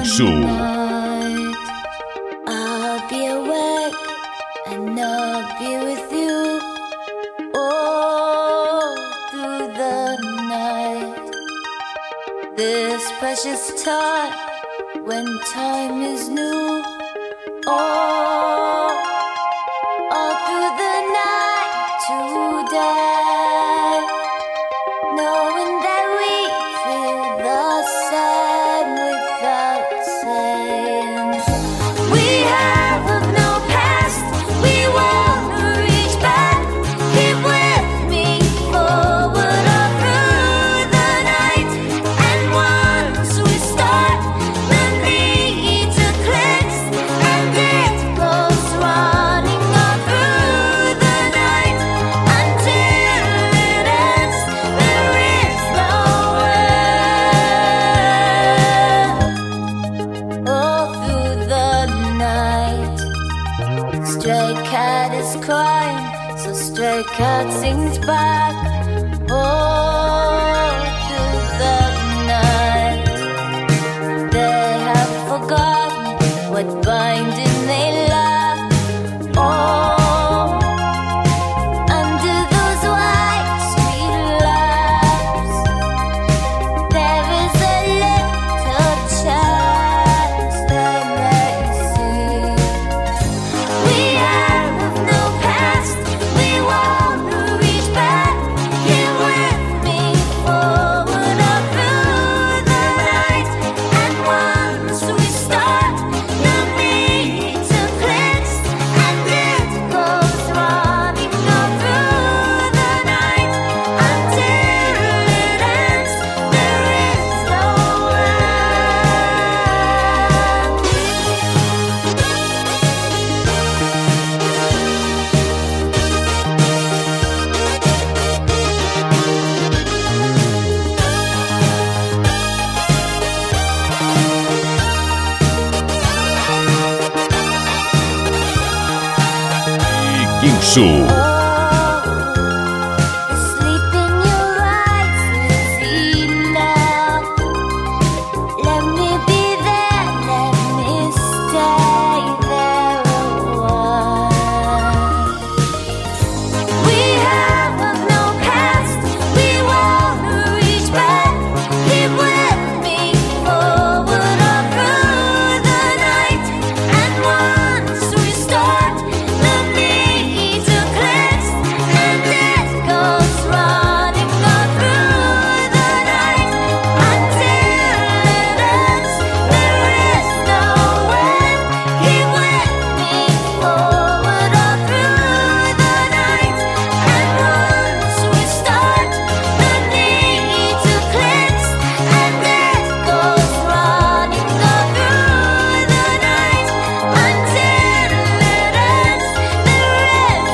King-Su. I'll be awake and I'll be with you all through the night. This precious time when time is new. All through the night today, knowing that we feel the same without saying. We have no past, we wanna reach back. Keep with me forward all through the night. And once we start, the need to cleanse, and it goes running all through the night until it ends. There is nowhere. All through the night, stray cat is crying, so stray cat sings back. All through the night, they have forgotten what binding they lack. Oh, under those white streetlights, there is a little chance they may see. We have no past, we wanna reach back. Here with me forward all through the night. And once we start, the need to cleanse, and it goes running all through the night until it ends. There is King-Su. Sleep in your eyes, Lizzie, now. Let me be there, let me stay there a while. We have no past, we wanna reach back. Keep with me forward all through the night. And once we start, the need to cleanse, and it goes running all through the night until it ends. There is no end. Keep with me forward all through the night. And once we start, the need to cleanse, and it goes running all through the night until it ends. There is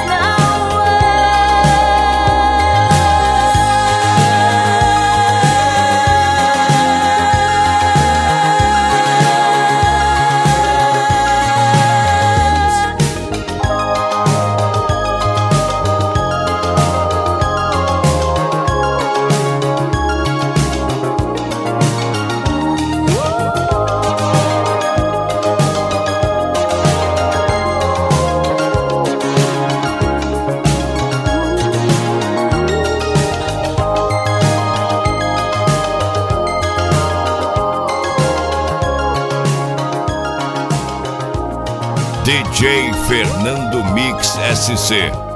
DJ Fernando Mix SC.